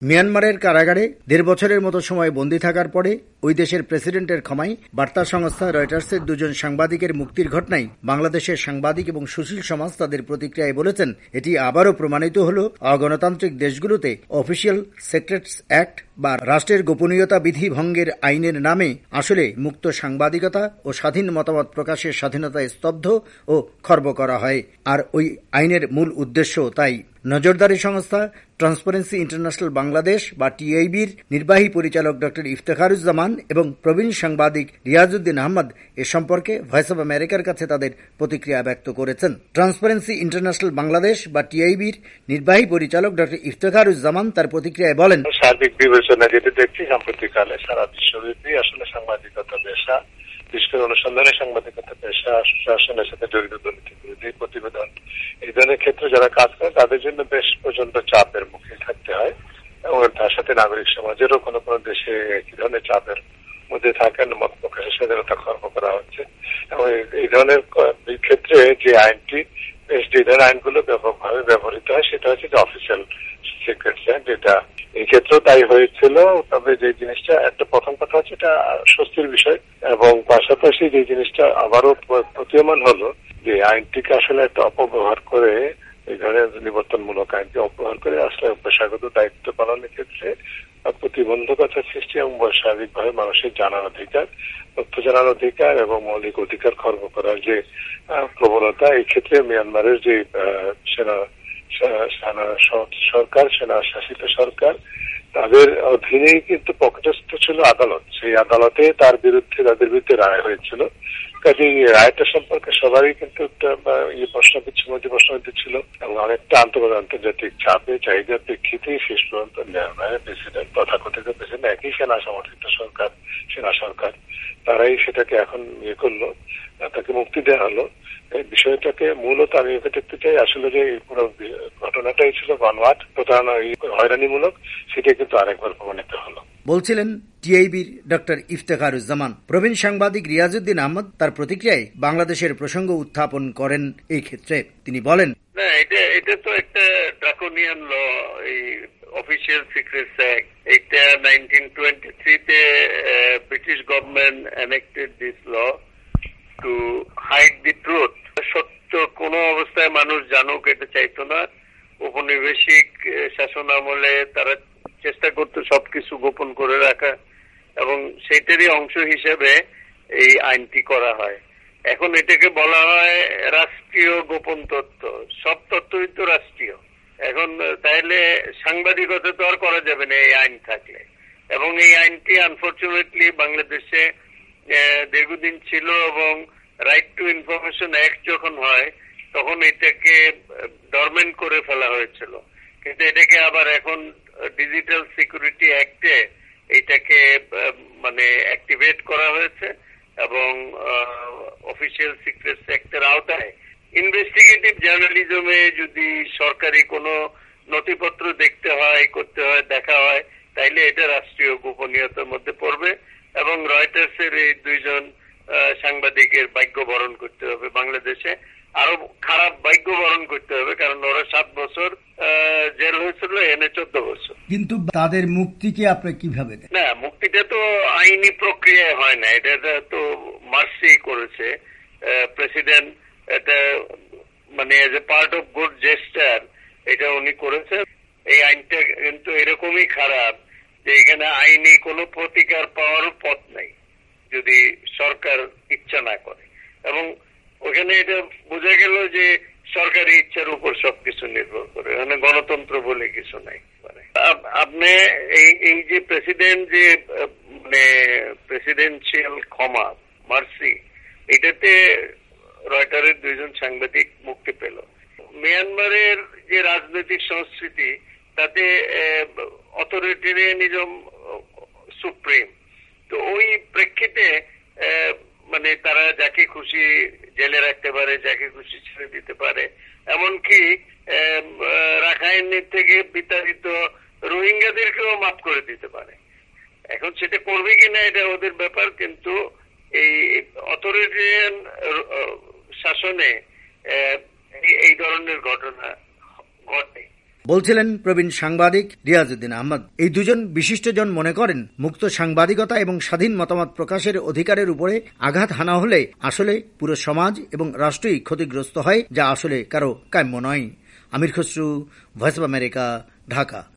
মিয়ানমারের কারাগারে ১.৫ বছরের মতো সময় বন্দী থাকার পরে ওই দেশের প্রেসিডেন্টের ক্ষমায় বার্তা সংস্থা রয়টার্সের দুজন সাংবাদিকের মুক্তির ঘটনায় বাংলাদেশের সাংবাদিক এবং সুশীল সমাজ তাদের প্রতিক্রিয়ায় বলেছেন, এটি আবারও প্রমাণিত হল অগণতান্ত্রিক দেশগুলোতে অফিসিয়াল সিক্রেটস অ্যাক্ট বা রাষ্ট্রের গোপনীয়তা বিধি ভঙ্গের আইনের নামে আসলে মুক্ত সাংবাদিকতা ও স্বাধীন মতামত প্রকাশের স্বাধীনতায় স্তব্ধ ও খর্ব করা হয়। আর ওই আইনের মূল উদ্দেশ্য তাই। নজরদারি সংস্থা ট্রান্সপারেন্সি ইন্টারন্যাশনাল বাংলাদেশ বা টিআইবির নির্বাহী পরিচালক ডক্টর ইফতেখারুজ্জামান এবং প্রবীণ সাংবাদিক রিয়াজউদ্দিন আহমদ এ সম্পর্কে ভয়েস অব আমেরিকার কাছে তাদের প্রতিক্রিয়া ব্যক্ত করেছেন। ট্রান্সপারেন্সি ইন্টারন্যাশনাল বাংলাদেশ বা টিআইবির নির্বাহী পরিচালক ডক্টর ইফতেখারুজ্জামান তার প্রতিক্রিয়ায় বলেন, সার্বিক বিবেচনা যেটা দেখছি সাম্প্রতিককালে সারা বিশ্বব্যাপী আসলে সাংবাদিকতা পেশা, বিশেষ করে অনুসন্ধানী সাংবাদিকতা পেশা, শাসনের সাথে জড়িত দুর্নীতি বিরোধী প্রতিবেদন এই ধরনের ক্ষেত্রে যারা কাজ করে তাদের জন্য বেশ প্রচন্ড চাপের মুখে থাকতে হয় এবং তার সাথে নাগরিক সমাজেরও কোনো কোনো দেশে একই ধরনের চাপের মধ্যে থাকেন, মত প্রকাশের স্বাধীনতা খর্ব করা হচ্ছে এবং এই ধরনের ক্ষেত্রে যে আইনটি যে ধরনের আইনগুলো ব্যাপকভাবে ব্যবহৃত হয় সেটা হচ্ছে যে অফিসিয়াল সিক্রেটস অ্যাক্ট, যেটা এই ক্ষেত্রেও তাই হয়েছিল। তবে যে জিনিসটা একটা প্রথম কথা হচ্ছে এটা স্বস্তির বিষয় এবং পাশাপাশি যে জিনিসটা আবারও প্রতীয়মান হলো যে আইনটিকে আসলে একটা অপব্যবহার করে, এই ধরনের নিবর্তনমূলক আইনকে অপব্যবহার করে আসলে পেশাগত দায়িত্ব পালনের ক্ষেত্রে প্রতিবন্ধকতা সৃষ্টি এবং স্বাভাবিকভাবে মানুষের জানার অধিকার, তথ্য জানার অধিকার এবং মৌলিক অধিকার খর্ব করার যে প্রবণতা, এই ক্ষেত্রে মিয়ানমারের যে সরকার, সেনা শাসিত সরকার, তাদের অধীনেই কিন্তু পক্ষস্থ ছিল আদালত। সেই আদালতে তাদের বিরুদ্ধে রায় হয়েছিল। কাজে রায়টা সম্পর্কে সবারই কিন্তু একটা প্রশ্নবিদ্ধ ছিল এবং অনেকটা আন্তর্জাতিক চাপে চাহিদার প্রেক্ষিতেই শেষ পর্যন্ত মিয়ানমারের প্রেসিডেন্ট, তথাকথিত প্রেসিডেন্ট, একই সেনা সমর্থিত সেনা সরকার, তারাই সেটাকে এখন করলো, তাকে মুক্তি দেওয়া হলো। এই বিষয়টাকে মূলত আমি দেখতে চাই আসলে যে পুরো ঘটনাটাই ছিল গণহাট, প্রতারণা, হয়রানিমূলক, সেটা কিন্তু আরেকবার প্রমাণিত হলো, বলছিলেন টিআইবির ডক্টর ইফতেখারুজ্জামান। প্রবীণ সাংবাদিক রিয়াজউদ্দিন আহমদ তার প্রতিক্রিয়ায় বাংলাদেশের প্রসঙ্গ উত্থাপন করেন। এই ক্ষেত্রে তিনি বলেন, না, এটা তো একটা ড্রাকোনিয়ান ল, এই অফিসিয়াল সিক্রেটস অ্যাক্ট, এটা 1923-তে British government enacted this law to hide the truth. সত্য কোন অবস্থায় মানুষ জানুক এটা চাইতো না। ঔপনিবেশিক শাসন আমলে তারা চেষ্টা করতো সবকিছু গোপন করে রাখা এবং সেইটারই অংশ হিসেবে এই আইনটি করা হয়। এখন এটাকে বলা হয় রাষ্ট্রীয় গোপন তথ্য, সব তথ্যই তো রাষ্ট্রীয়। এখন তাইলে সাংবাদিকতা তো আর করা যাবে না এই আইন থাকলে। এবং এই আইনটি আনফরচুনেটলি বাংলাদেশে দীর্ঘদিন ছিল এবং রাইট টু ইনফরমেশন অ্যাক্ট যখন হয় তখন এটাকে ডরমেন্ট করে ফেলা হয়েছিল, কিন্তু এটাকে আবার এখন ডিজিটাল সিকিউরিটি অ্যাক্টে এটাকে মানে অ্যাক্টিভেট করা হয়েছে এবং অফিসিয়াল সিক্রেটস অ্যাক্টের আওতায় ইনভেস্টিগেটিভ জার্নালিজমে যদি সরকারি কোনো নথিপত্র দেখতে হয়, করতে হয়, দেখা হয়, তাইলে এটা রাষ্ট্রীয় গোপনীয়তার মধ্যে পড়বে এবং রয়টার্সের এই দুইজন সাংবাদিকের ভাগ্য বরণ করতে হবে বাংলাদেশে, আরো খারাপ ভাগ্য বরণ করতে হবে, কারণ ওরা 7 বছর জেল হয়েছিল, এনে 14 বছর। কিন্তু তাদের মুক্তিকে আপনি কিভাবে দেখেন? না, মুক্তিটা তো আইনি প্রক্রিয়ায় হয় না, এটা তো মার্সি করেছে প্রেসিডেন্ট, এটা মানে as a part of good gesture এটা উনি করেছেন। এই আইনটা কিন্তু এরকমই খারাপ যে এখানে আইনি কোনো প্রতিকার পাওয়ারও পথ নাই যদি সরকার ইচ্ছা না করে, এবং ওখানে এটা বোঝা গেল যে সরকারি ইচ্ছার উপর সবকিছু নির্ভর করে, মানে গণতন্ত্র বলে কিছু নাই। আপনি এই যে প্রেসিডেন্ট যে মানে প্রেসিডেন্সিয়াল ক্ষমা মার্সি, এটাতে রয়টারের দুইজন সাংবাদিক মুক্তি পেল। মিয়ানমারের যে রাজনৈতিক সংস্কৃতি তাতে অথরিটেরিয়ানিজম সুপ্রিম, তো ওই প্রেক্ষিতে মানে তারা যাকে খুশি জেলে রাখতে পারে, যাকে খুশি ছেড়ে দিতে পারে, এমনকি রাখাইনের থেকে বিতাড়িত রোহিঙ্গাদেরকেও মাফ করে দিতে পারে। এখন সেটা করবে কিনা এটা ওদের ব্যাপার, কিন্তু এই অথরিটেরিয়ান শাসনে এই ধরনের ঘটনা ঘটে। বলছিলেন প্রবীণ সাংবাদিক রিয়াজউদ্দিন আহমদ। এই দুজন বিশিষ্টজন মনে করেন, মুক্ত সাংবাদিকতা এবং স্বাধীন মতামত প্রকাশের অধিকারের উপরে আঘাত হানা হলে আসলে পুরো সমাজ এবং রাষ্ট্রই ক্ষতিগ্রস্ত হয়, যা আসলে কারো কাম্য নয়। Amir Khasru, Voice of America, Dhaka.